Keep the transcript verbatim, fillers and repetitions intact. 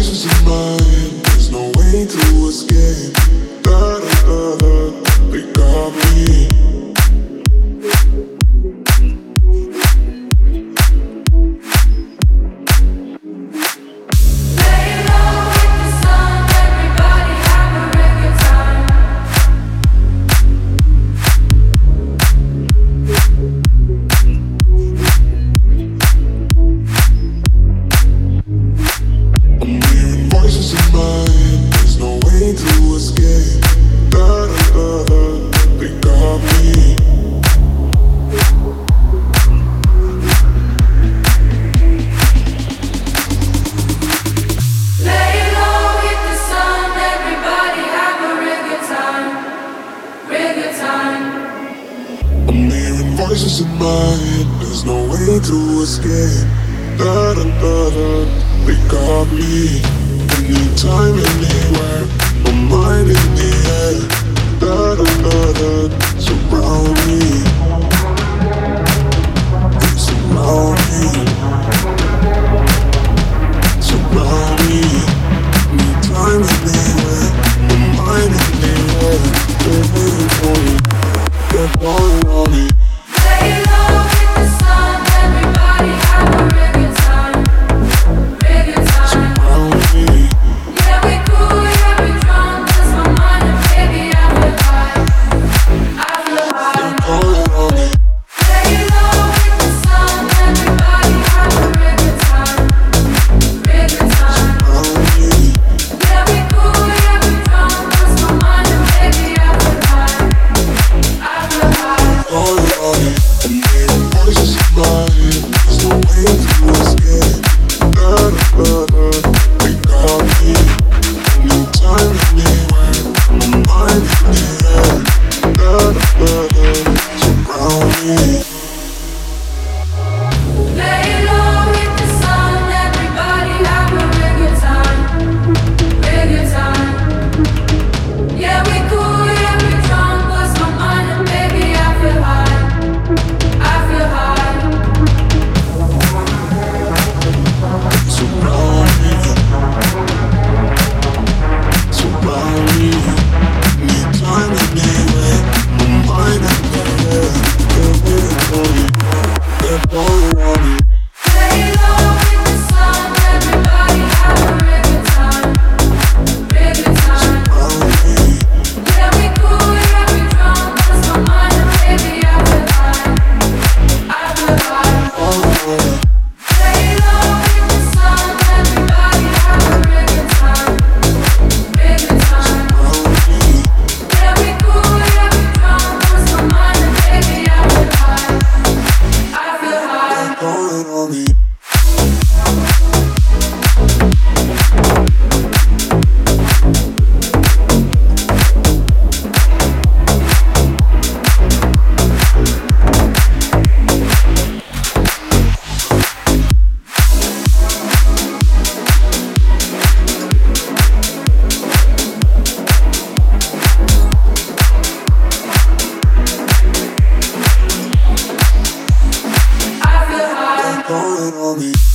voices in my head, there's no way to escape. Da da da da, they got me. Voices in my head, there's no way to escape. Da da da da, they got me. Anytime, anywhere, my mind in the air. Da da da da, surround me. They surround me. Surround me. Anytime, anywhere, my mind in the air. They're waiting for me. They're calling on me. Calling on me.